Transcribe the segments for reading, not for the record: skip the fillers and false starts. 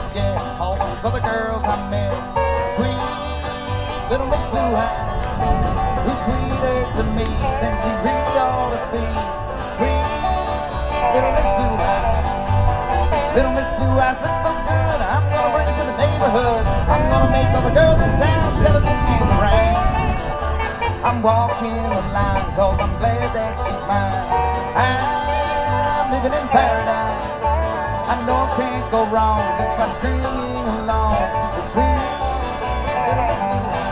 forget all those other girls I met. Sweet little Miss Blue Eyes, who's sweeter to me than she really ought to be. Sweet little Miss Blue Eyes, little Miss Blue Eyes looks so good. I'm gonna bring her to the neighborhood. I'm gonna make all the girls in town jealous when she's around. I'm walking the line cause I'm glad that she's mine. I'm living in paradise. I know I can't go wrong just by stringing along the sweet little Miss Blue Eyes.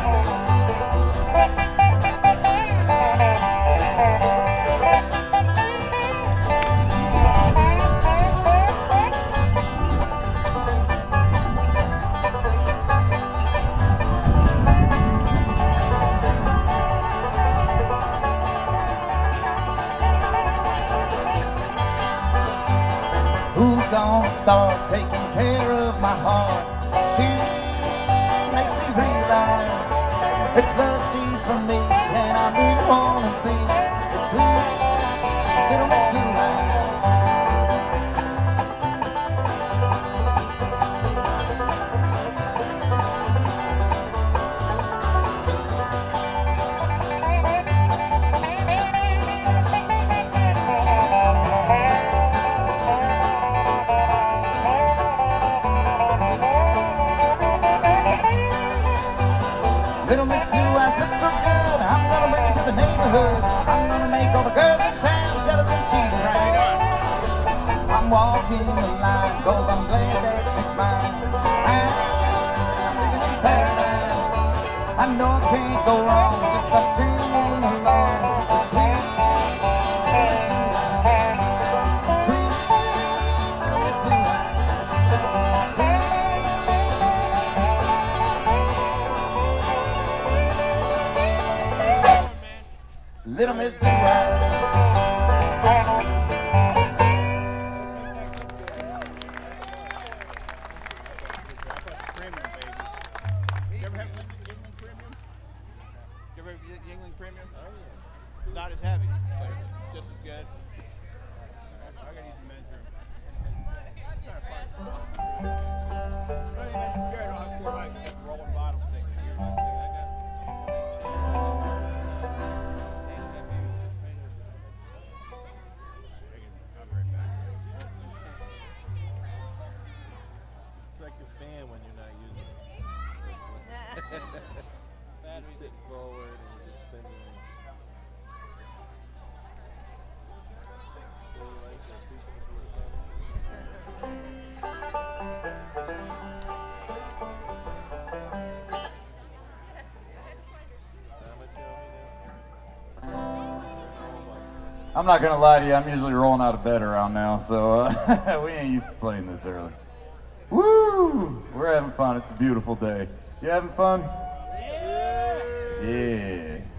Who's gonna start taking care of my heart? She makes me realize it's love she's for me, and I really wanna be the sweet little Miss Blue Eyes. Little Miss Blue Eyes looks so good. I'm gonna bring her to the neighborhood. I'm gonna make all the girls in town jealous when she's around. I'm walking the line cause I'm glad that she's mine. I'm living in paradise. I know I can't go wrong just by stringing along the sweet little Miss Blue Eyes. Little Miss Blue Eyes. Premium, baby. You ever have Yingling Premium? You ever have Yingling Premium? Oh, yeah. Not as heavy, but it's just as good. I gotta use the men's room. Rolling bottle stick. It's like your fan when you're not using it. Battery sit forward and you just spin it. Really like that. People can do it about I'm not gonna lie to you, I'm usually rolling out of bed around now, so we ain't used to playing this early. Woo! We're having fun. It's a beautiful day. You having fun? Yeah. Yeah.